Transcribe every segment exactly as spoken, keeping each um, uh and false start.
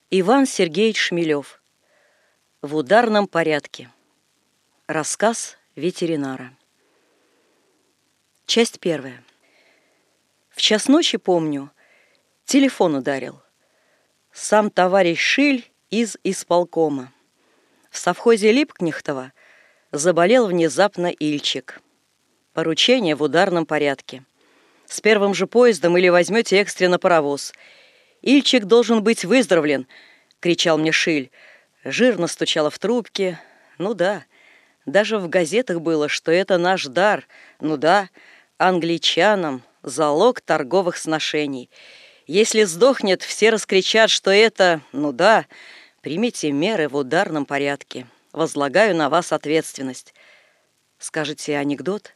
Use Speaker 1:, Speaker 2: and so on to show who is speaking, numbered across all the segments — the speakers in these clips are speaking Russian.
Speaker 1: Иван Сергеевич Шмелев. В ударном порядке. Рассказ ветеринара. Часть первая. В час ночи, помню, телефон ударил. Сам товарищ Шиль из исполкома. В совхозе Липкнехтова заболел внезапно Ильчик. Поручение в ударном порядке. С первым же поездом или возьмете экстренно паровоз. Ильчик должен быть выздоровлен, кричал мне Шиль. Жирно стучало в трубке. Ну да, даже в газетах было, что это наш дар. Ну да, англичанам залог торговых сношений. Если сдохнет, все раскричат, что это, ну да, примите меры в ударном порядке. Возлагаю на вас ответственность. Скажете, анекдот?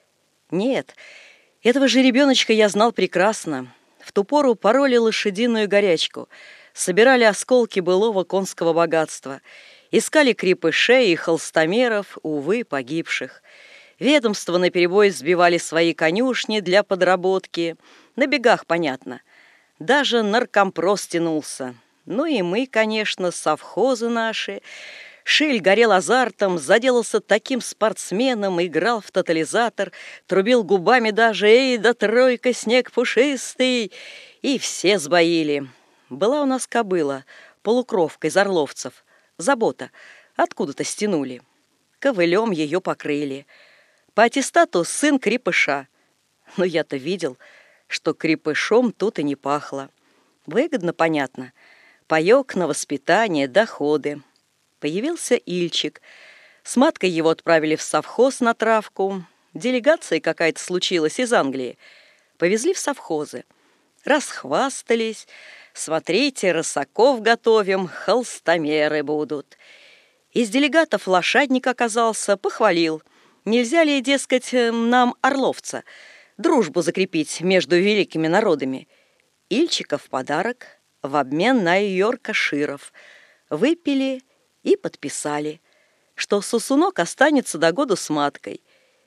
Speaker 1: Нет, этого же ребеночка я знал прекрасно. В ту пору пороли лошадиную горячку, собирали осколки былого конского богатства, искали крепышей и холстомеров, увы, погибших. Ведомства наперебой сбивали свои конюшни для подработки. На бегах, понятно. Даже наркомпрос тянулся. Ну и мы, конечно, совхозы наши. Шиль горел азартом, заделался таким спортсменом, играл в тотализатор, трубил губами даже «Эй, да тройка, снег пушистый!» И все сбоили. Была у нас кобыла, полукровка из орловцев. Забота, откуда-то стянули. Ковылем ее покрыли. По аттестату сын крепыша. Но я-то видел, что крепышом тут и не пахло. Выгодно, понятно. Паёк на воспитание, доходы. Появился Ильчик. С маткой его отправили в совхоз на травку. Делегация какая-то случилась из Англии. Повезли в совхозы. Расхвастались. Смотрите, рысаков готовим, холстомеры будут. Из делегатов лошадник оказался, похвалил. Нельзя ли, дескать, нам орловца, дружбу закрепить между великими народами? Ильчика в подарок в обмен на йоркширов. Выпили и подписали, что сосунок останется до году с маткой.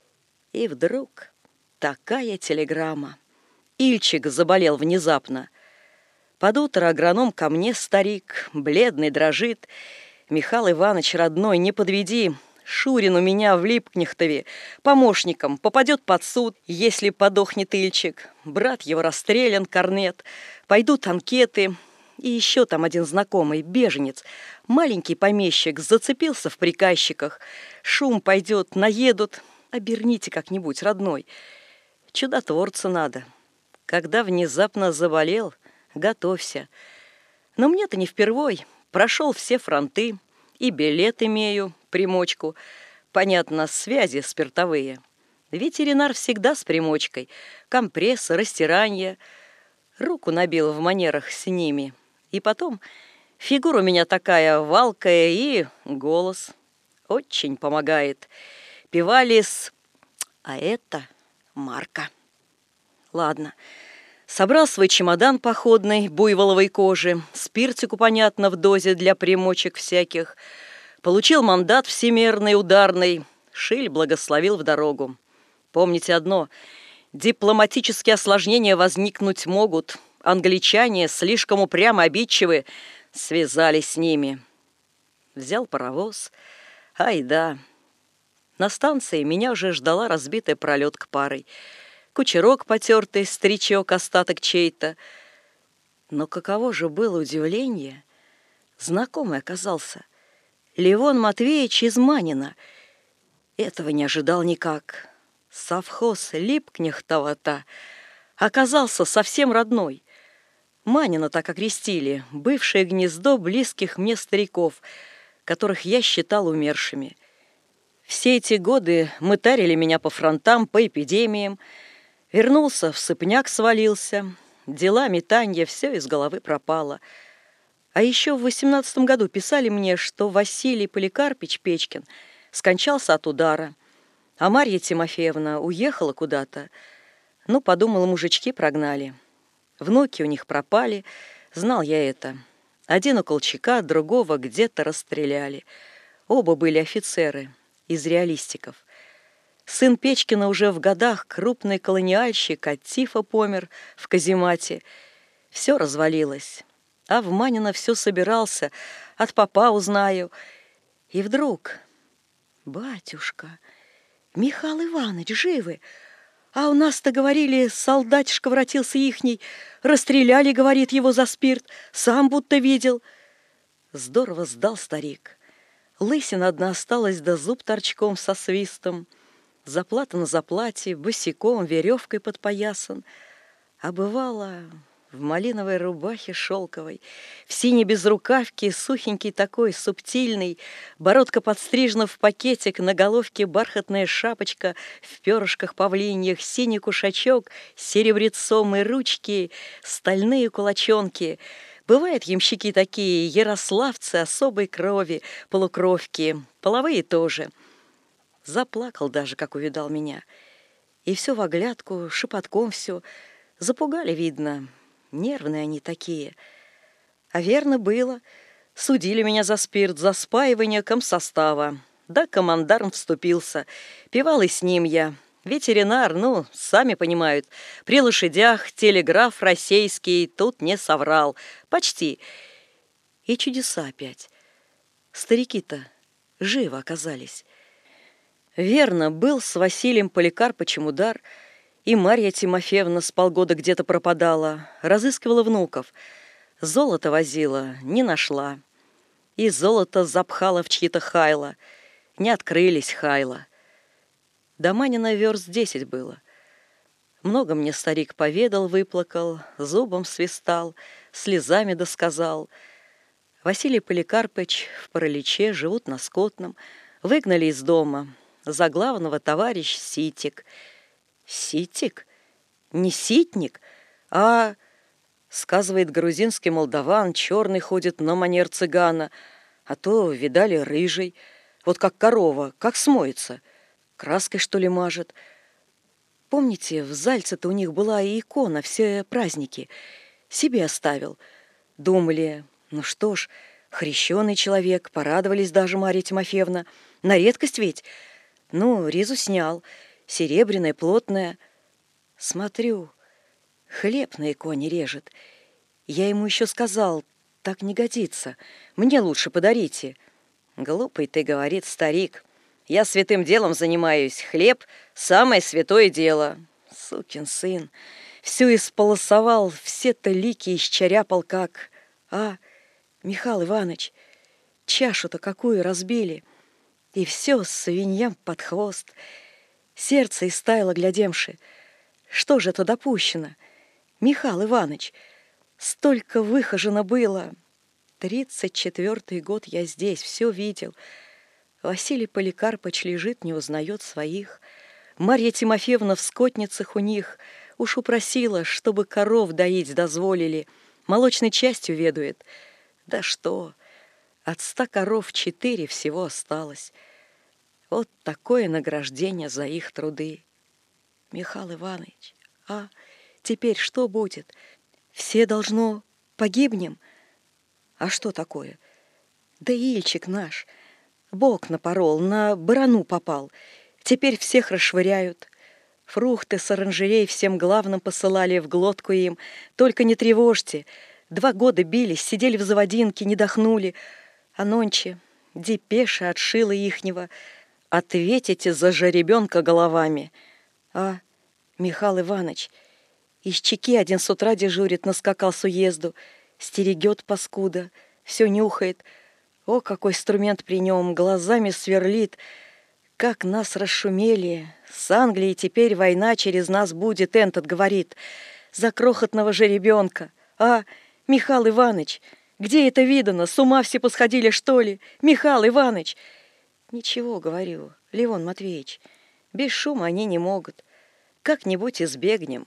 Speaker 1: И вдруг такая телеграмма. Ильчик заболел внезапно. Под утро агроном ко мне, старик, бледный, дрожит. Михаил Иванович, родной, не подведи. Шурин у меня в Липкнехтове помощником попадет под суд, если подохнет Ильчик. Брат его расстрелян, корнет. Пойдут анкеты. И еще там один знакомый, беженец, маленький помещик, зацепился в приказчиках. Шум пойдет, наедут. Оберните как-нибудь, родной. Чудотворца надо. Когда внезапно заболел, готовься. Но мне-то не впервой. Прошел все фронты. И билет имею, примочку. Понятно, связи спиртовые. Ветеринар всегда с примочкой. Компресс, растиранье. Руку набил в манерах с ними. И потом фигура у меня такая валкая и голос. Очень помогает. Пивалис, а это марка. Ладно. Собрал свой чемодан походный, буйволовой кожи, спиртику, понятно, в дозе для примочек всяких. Получил мандат всемирный, ударный. Шиль благословил в дорогу. Помните одно. Дипломатические осложнения возникнуть могут. Англичане слишком упрямо обидчивы. Связались с ними. Взял паровоз. Ай да. На станции меня уже ждала разбитая пролетка парой. Кучерок потертый, старичок, остаток чей-то. Но каково же было удивление. Знакомый оказался. Левон Матвеевич из Манина. Этого не ожидал никак. Совхоз Липкнехтова-то оказался совсем родной. Манина так окрестили, бывшее гнездо близких мне стариков, которых я считал умершими. Все эти годы мытарили меня по фронтам, по эпидемиям. Вернулся, в сыпняк свалился. Дела, метанья, все из головы пропало. А еще в восемнадцатом году писали мне, что Василий Поликарпич Печкин скончался от удара, а Марья Тимофеевна уехала куда-то. Ну, подумала, мужички прогнали. Внуки у них пропали, знал я это. Один у Колчака, другого где-то расстреляли. Оба были офицеры из реалистиков. Сын Печкина уже в годах, крупный колониальщик, от тифа помер в каземате. Все развалилось. А в Манино все собирался, от попа узнаю. И вдруг: батюшка, Михаил Иванович живы! А у нас-то, говорили, солдатишка воротился ихний, расстреляли, говорит, его за спирт, сам будто видел. Здорово сдал старик. Лысина одна осталась, да зуб торчком со свистом. Заплата на заплате, босиком, веревкой подпоясан. А бывало, в малиновой рубахе шелковой, в синей безрукавке, сухенький такой, субтильный, бородка подстрижена в пакетик, на головке бархатная шапочка, в перышках павлиньях, синий кушачок с серебрецом и ручки, стальные кулачонки. Бывают ямщики такие, ярославцы особой крови, полукровки, половые тоже. Заплакал даже, как увидал меня. И все в оглядку, шепотком все. Запугали, видно. Нервные они такие. А верно было. Судили меня за спирт, за спаивание комсостава. Да командарм вступился. Пивал и с ним я. Ветеринар, ну, сами понимают. При лошадях телеграф российский тут не соврал. Почти. И чудеса опять. Старики-то живы оказались. Верно, был с Василием Поликарпычем удар, и Марья Тимофеевна с полгода где-то пропадала, разыскивала внуков. Золото возила, не нашла. И золото запхала в чьи-то хайла. Не открылись хайла. До Манина верст десять было. Много мне старик поведал, выплакал, зубом свистал, слезами досказал. Василий Поликарпыч в параличе, живут на Скотном, выгнали из дома. За главного товарищ Ситик. Ситик? Не ситник, а, сказывает грузинский молдаван, черный ходит на манер цыгана, а то, видали, рыжий, вот как корова, как смоется, краской, что ли, мажет. Помните, в Зальце-то у них была и икона, все праздники. Себе оставил. Думали, ну что ж, хрещеный человек, порадовались даже Марья Тимофеевна. На редкость ведь. Ну, ризу снял, серебряная, плотная. Смотрю, хлеб на иконе режет. Я ему еще сказал, так не годится, мне лучше подарите. Глупый ты, говорит старик, я святым делом занимаюсь, хлеб — самое святое дело. Сукин сын, все исполосовал, все-то лики исчеряпал как... А, Михаил Иванович, чашу-то какую разбили, и все свиньям под хвост. Сердце истаяло, глядемши. Что же это допущено? Михаил Иванович, столько выхожено было. Тридцать четвертый год я здесь, все видел. Василий Поликарпыч лежит, не узнает своих. Марья Тимофеевна в скотницах у них. Уж упросила, чтобы коров доить дозволили. Молочной частью ведует. Да что, от ста коров четыре всего осталось. Вот такое награждение за их труды. Михаил Иванович, а теперь что будет? Все, должно, погибнем? А что такое? Да Ильчик наш, бог напорол, на барану попал. Теперь всех расшвыряют. Фрукты с оранжерей всем главным посылали в глотку им. Только не тревожьте. Два года бились, сидели в заводинке, не дохнули. А нонче депеша отшила ихнего. Ответите за жеребенка головами. А, Михаил Иванович, из Чеки один с утра дежурит, наскакал с уезду. Стерегет паскуда, все нюхает. О, какой инструмент при нем, глазами сверлит. Как нас расшумели. С Англией теперь война через нас будет, энтот говорит. За крохотного жеребенка. А, Михаил Иванович, где это видано? С ума все посходили, что ли? Михаил Иванович! Ничего, говорю, Левон Матвеевич, без шума они не могут. Как-нибудь избегнем.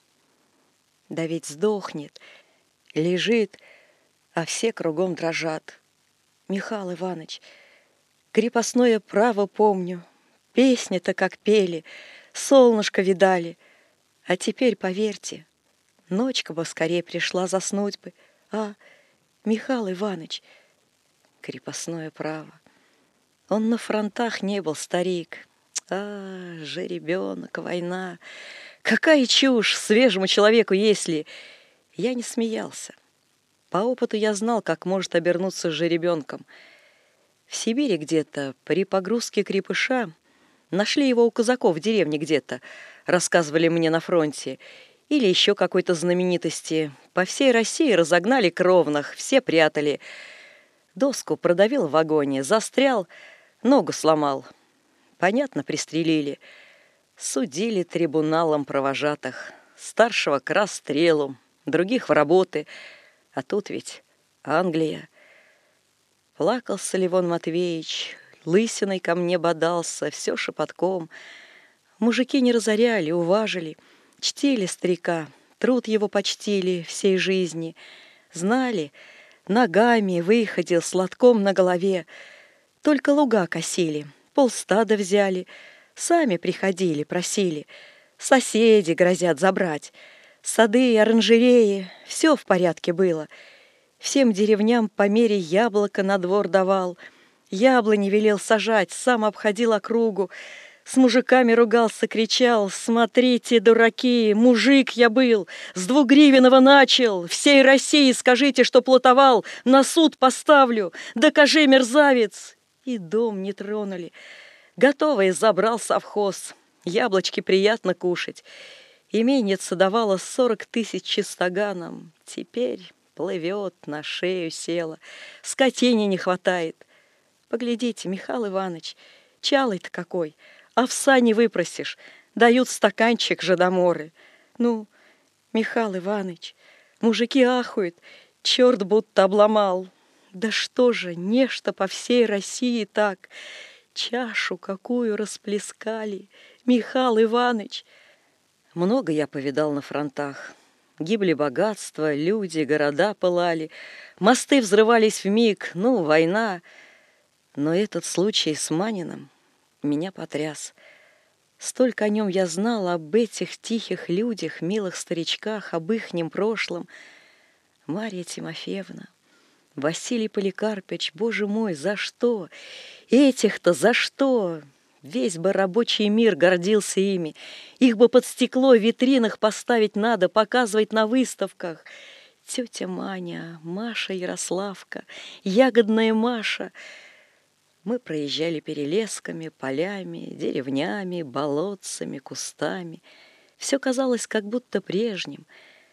Speaker 1: Да ведь сдохнет. Лежит, а все кругом дрожат. Михаил Иванович, крепостное право помню. Песни-то как пели, солнышко видали. А теперь, поверьте, ночка бы скорее пришла, заснуть бы. А, Михаил Иванович, крепостное право. Он на фронтах не был, старик. А, жеребенок, война. Какая чушь свежему человеку, если... Я не смеялся. По опыту я знал, как может обернуться жеребенком. В Сибири где-то при погрузке крепыша нашли его у казаков в деревне где-то, рассказывали мне на фронте, или еще какой-то знаменитости. По всей России разогнали кровных, все прятали. Доску продавил в вагоне, застрял, ногу сломал. Понятно, пристрелили. Судили трибуналом провожатых. Старшего к расстрелу, других в работы. А тут ведь Англия. Плакался Левон Матвеевич, лысиной ко мне бодался, все шепотком. Мужики не разоряли, уважили, чтили старика, труд его почтили всей жизни. Знали, ногами выходил с лотком на голове. Только луга косили, полстада взяли, сами приходили, просили. Соседи грозят забрать. Сады и оранжереи, все в порядке было. Всем деревням по мере яблока на двор давал. Яблони велел сажать, сам обходил округу. С мужиками ругался, кричал: «Смотрите, дураки, мужик я был, с двугривенного начал. Всей России скажите, что плутовал, на суд поставлю. Докажи, мерзавец!» И дом не тронули. Готовое забрал совхоз. Яблочки приятно кушать. Именьица давала сорок тысяч чистоганам. Теперь плывет, на шею села. Скотине не хватает. Поглядите, Михаил Иванович, чалый-то какой. Овса не выпросишь. Дают стаканчик жадоморы. Ну, Михаил Иванович, мужики ахают. Черт будто обломал. Да что же, нечто по всей России так. Чашу какую расплескали, Михаил Иванович. Много я повидал на фронтах. Гибли богатства, люди, города пылали, мосты взрывались вмиг, ну, война. Но этот случай с Маниным меня потряс. Столько о нем я знал, об этих тихих людях, милых старичках, об ихнем прошлом. Марья Тимофеевна, Василий Поликарпыч, боже мой, за что? Этих-то за что? Весь бы рабочий мир гордился ими. Их бы под стекло в витринах поставить надо, показывать на выставках. Тетя Маня, Маша Ярославка, ягодная Маша. Мы проезжали перелесками, полями, деревнями, болотцами, кустами. Все казалось как будто прежним.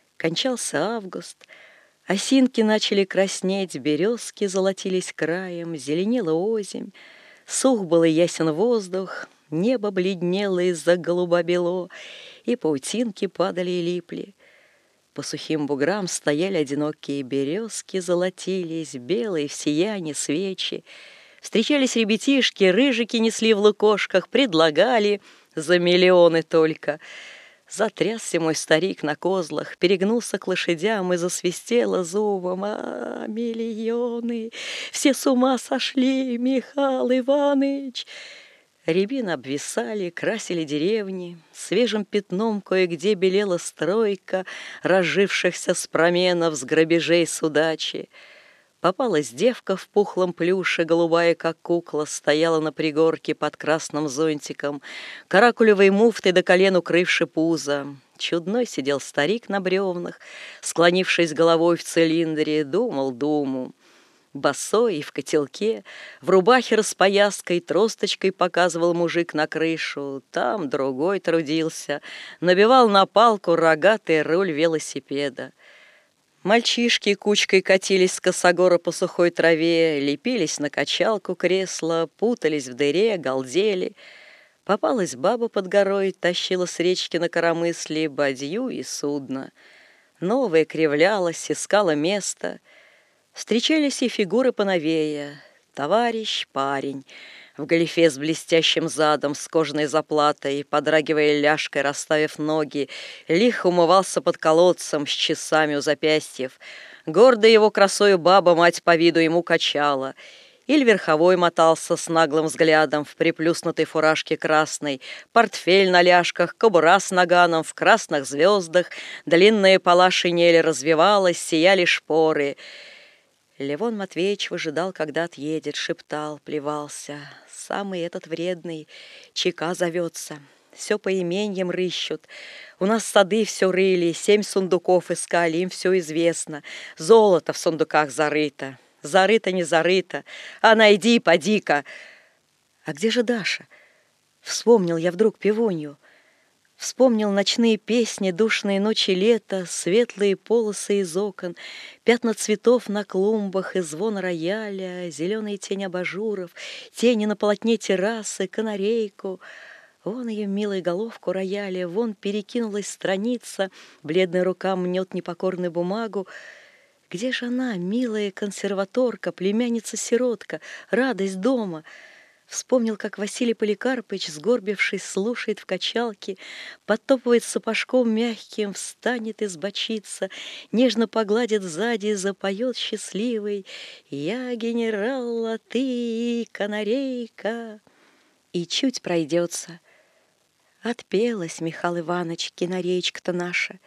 Speaker 1: Кончался август. Осинки начали краснеть, березки золотились краем, зеленела озимь. Сух был и ясен воздух, небо бледнело из-за голубо-бело, и паутинки падали и липли. По сухим буграм стояли одинокие березки, золотились, белые в сиянии свечи. Встречались ребятишки, рыжики несли в лукошках, предлагали за миллионы только. Затрясся мой старик на козлах, перегнулся к лошадям и засвистело зубом: «А, миллионы! Все с ума сошли, Михаил Иванович!» Рябины обвисали, красили деревни, свежим пятном кое-где белела стройка разжившихся с променов, с грабежей с удачи. Попалась девка в пухлом плюше, голубая, как кукла, стояла на пригорке под красным зонтиком, каракулевой муфтой до колен укрывши пузо. Чудной сидел старик на бревнах, склонившись головой в цилиндре, думал думу. Босой и в котелке, в рубахе распояской, тросточкой показывал мужик на крышу. Там другой трудился, набивал на палку рогатый руль велосипеда. Мальчишки кучкой катились с косогора по сухой траве, лепились на качалку кресла, путались в дыре, галдели. Попалась баба под горой, тащила с речки на коромысле бадью и судно. Новая кривлялась, искала место. Встречались и фигуры поновее. Товарищ, парень, в галифе с блестящим задом, с кожаной заплатой, подрагивая ляжкой, расставив ноги, лихо умывался под колодцем с часами у запястьев. Гордая его красою баба, мать по виду, ему качала. Или верховой мотался с наглым взглядом в приплюснутой фуражке красной, портфель на ляжках, кобура с наганом в красных звездах, длинная пола шинели развивалась, сияли шпоры. Левон Матвеевич выжидал, когда отъедет, шептал, плевался. Самый этот вредный, чека зовется. все по именьям рыщут. У нас сады все рыли, семь сундуков искали, им все известно. Золото в сундуках зарыто, зарыто не зарыто, а найди, поди-ка. А где же Даша? Вспомнил я вдруг пивунью. Вспомнил ночные песни, душные ночи лета, светлые полосы из окон, пятна цветов на клумбах и звон рояля, зеленые тени абажуров, тени на полотне террасы, канарейку. Вон ее милая головку рояля, вон перекинулась страница, бледная рука мнет непокорную бумагу. Где же она, милая консерваторка, племянница-сиротка, радость дома? Вспомнил, как Василий Поликарпыч, сгорбившись, слушает в качалке, подтопывает сапожком мягким, встанет из бочица, нежно погладит сзади, запоет счастливый: «Я генерал, а ты канарейка». И чуть пройдется. Отпелась, Михаил Иванович, канареечка-то наша.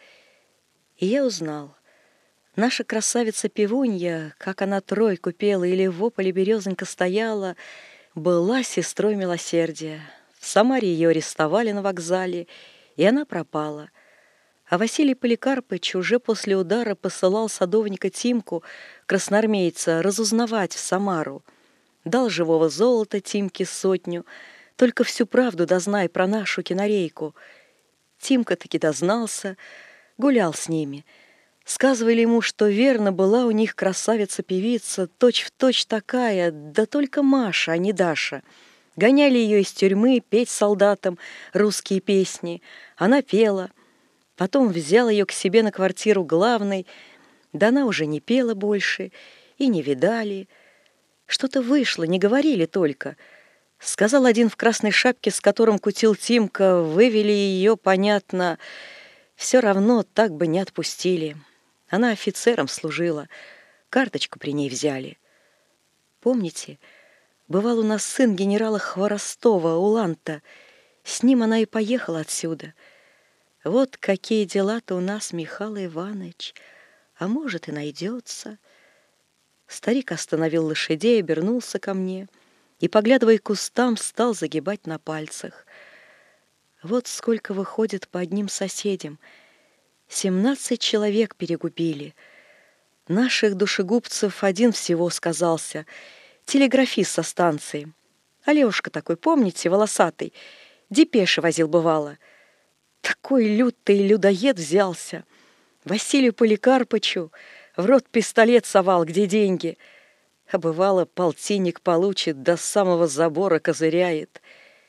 Speaker 1: И я узнал. Наша красавица-пивунья, как она тройку пела или в ополе березонька стояла, была сестрой милосердия. В Самаре ее арестовали на вокзале, и она пропала. А Василий Поликарпыч уже после удара посылал садовника Тимку, красноармейца, разузнавать в Самару. Дал живого золота Тимке сотню, только всю правду дознай про нашу кинарейку. Тимка таки дознался, гулял с ними. Сказывали ему, что верно была у них красавица-певица, точь-в-точь такая, да только Маша, а не Даша. Гоняли ее из тюрьмы петь солдатам русские песни. Она пела. Потом взял ее к себе на квартиру главной, да она уже не пела больше, и не видали. Что-то вышло, не говорили только. Сказал один в красной шапке, с которым кутил Тимка, вывели ее, понятно, все равно так бы не отпустили. Она офицером служила, карточку при ней взяли. Помните, бывал у нас сын генерала Хворостова, Уланта, с ним она и поехала отсюда. Вот какие дела-то у нас, Михаил Иванович, а может и найдется. Старик остановил лошадей, обернулся ко мне и, поглядывая к кустам, стал загибать на пальцах. Вот сколько выходит по одним соседям. Семнадцать человек перегубили. Наших душегубцев один всего сказался, телеграфист со станции. Алешка такой, помните, волосатый, депеши возил бывало. Такой лютый людоед взялся. Василию Поликарпычу в рот пистолет совал, где деньги. А бывало, полтинник получит, до самого забора козыряет.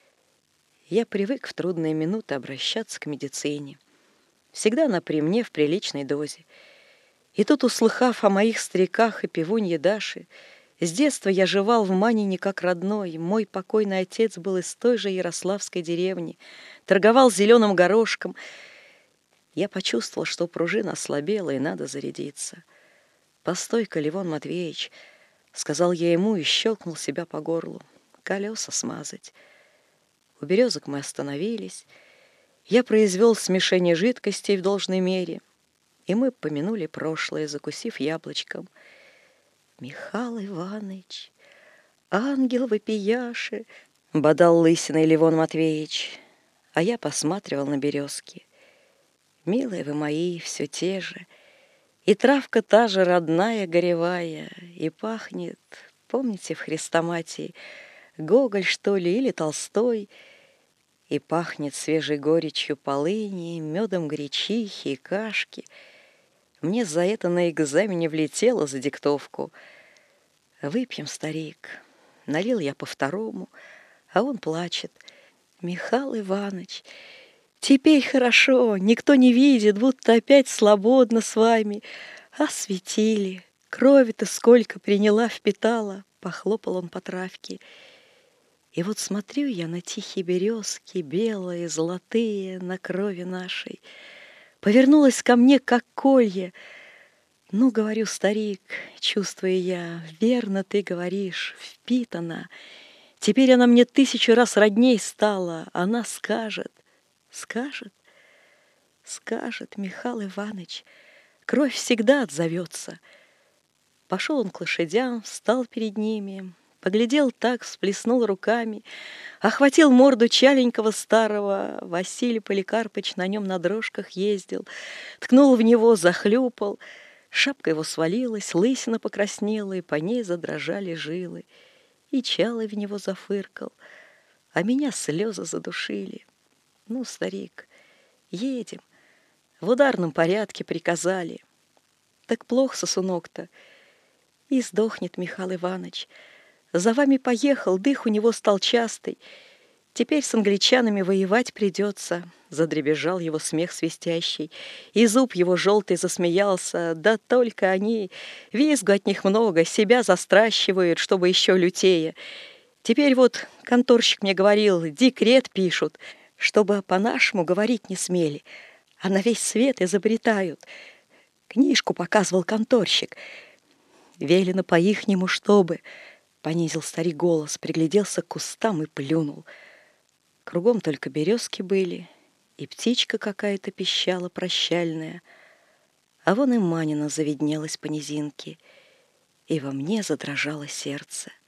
Speaker 1: Я привык в трудные минуты обращаться к медицине. Всегда она при мне в приличной дозе. И тут, услыхав о моих стариках и пивунье Даши, с детства я жевал в Манине как родной. Мой покойный отец был из той же ярославской деревни, торговал зеленым горошком. Я почувствовал, что пружина ослабела, и надо зарядиться. «Постой-ка, Левон Матвеевич», — сказал я ему и щелкнул себя по горлу. «Колеса смазать». У березок мы остановились. Я произвел смешение жидкостей в должной мере, и мы помянули прошлое, закусив яблочком. «Михаил Иванович, ангел вопияши», — бодал лысиной Левон Матвеевич, а я посматривал на березки. «Милые вы мои, все те же, и травка та же родная, горевая, и пахнет, помните, в Хрестоматии, Гоголь, что ли, или Толстой, и пахнет свежей горечью полыни, медом гречихи и кашки. Мне за это на экзамене влетело за диктовку. Выпьем, старик». Налил я по второму, а он плачет. «Михаил Иванович, теперь хорошо, никто не видит, будто опять свободно с вами. Осветили, крови-то сколько приняла, впитала», — похлопал он по травке. И вот смотрю я на тихие березки, белые, золотые, на крови нашей. Повернулась ко мне, как колье. «Ну, — говорю, старик, чувствуя я, — верно ты говоришь, впитана. Теперь она мне тысячу раз родней стала. Она скажет, скажет, скажет, Михаил Иванович, кровь всегда отзовется». Пошел он к лошадям, встал перед ними, Поглядел так, всплеснул руками, охватил морду чаленького старого. Василий Поликарпыч на нем на дрожках ездил, ткнул в него, захлюпал. Шапка его свалилась, лысина покраснела, и по ней задрожали жилы. И чалый в него зафыркал, а меня слезы задушили. Ну, старик, едем, в ударном порядке приказали. Так плохо, сосунок-то, и сдохнет Михаил Иванович. За вами поехал, дых у него стал частый. Теперь с англичанами воевать придется. Задребезжал его смех свистящий, и зуб его желтый засмеялся. Да только они, визгу от них много, себя застращивают, чтобы еще лютее. Теперь вот конторщик мне говорил, декрет пишут, чтобы по-нашему говорить не смели, а на весь свет изобретают. Книжку показывал конторщик. Велено по-ихнему, чтобы... Понизил старик голос, пригляделся к кустам и плюнул. Кругом только березки были, и птичка какая-то пищала прощальная. А вон и Манина завиднелась по низинке, и во мне задрожало сердце.